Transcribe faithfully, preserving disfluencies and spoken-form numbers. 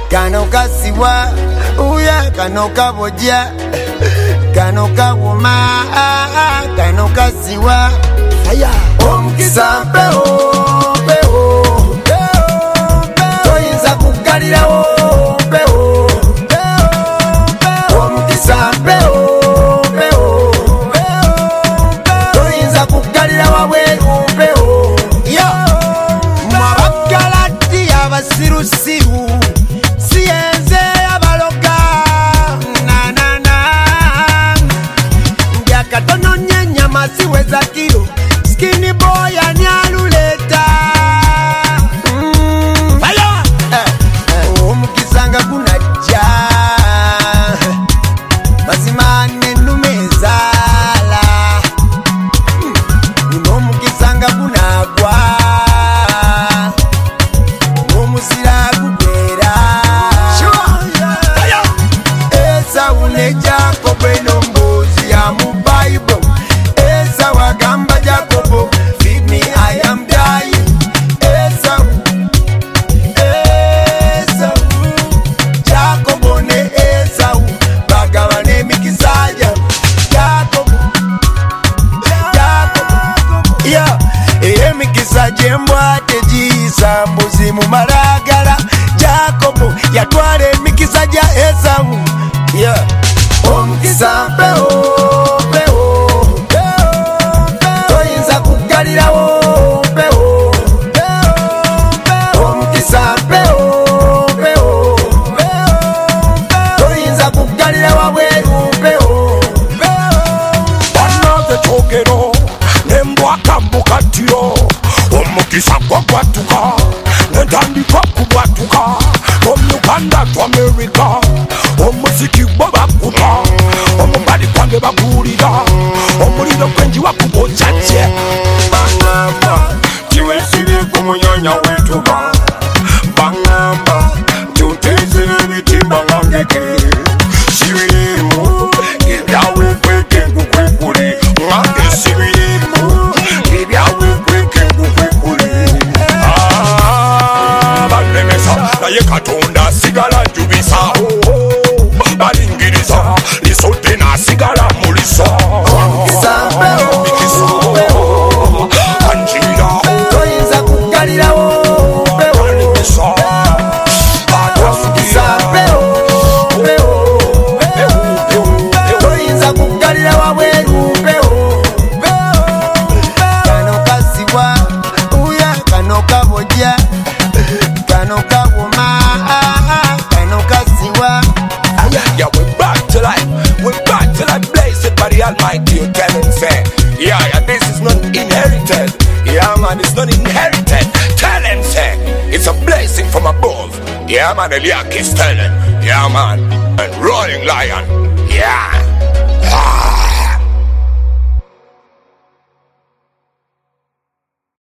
kano kasiwa uya kano kabojja kano kawuma kano kasiwa fire omukisa mpeho mpeho toyinza kugalirawo mpeho omukisa mpeho mpeho toyinza kugalira wabweru mpeho mwabagalati abasirusiru siyenze abaloga nanana ndyakatono nyenyama siweza kilo skinny boy anyaluleta mm. Fire eh, eh. omukisanga kunajja mazimane numezala mm. nomukisanga kunagwa nomusira kugwera Esau ne Jacob enombozi ya mu Bible Esau agamba Jacob feed me I am dying Esau Esau Jacob ne Esau bagabane mikisaya Jacob Jacob yeah eye mikisaje mbwate jisa mbuzi mu maragala Jacob yatwala emikisa gya Esau yeah omukisa mpeho mpeho toyinza kugalirawo mpeho omukisa mpeho mpeho toyinza kugalira wabweru mpeho banaze kyogero nembwaka mukatiro omukisa gwagwatuka netandika kubwatuka from Uganda to America omuziki gwabakuba omubali kwange bagulira omuliro gwenji wakubojaje bangamba tiwesiri kumunyonya wetuba bangamba tutezere ebitimba ngangeke sibirimu ebyawe kweke ngukwekule ngange sibirimu ebyawe kweke ngukwekule banemesa naye katonda sigala njubisa balingiriza lisote nasigala mulisa omukisa mpeho anjira toyinza kugalirawo mpeho banemesa omukisa mpeho mpeho toyinza kugalira wabweru mpeho kano kasiwa uya kano kabojja kano kawuma kano kasiwa yeah, we're back to life. We're back to life. Blessed by the Almighty. You tell him, say, yeah, yeah, this is not inherited. Yeah, man, it's not inherited. Tell him, say, it's a blessing from above. Yeah, man, Eliak is telling. Yeah, man, and Rolling Lion. Yeah.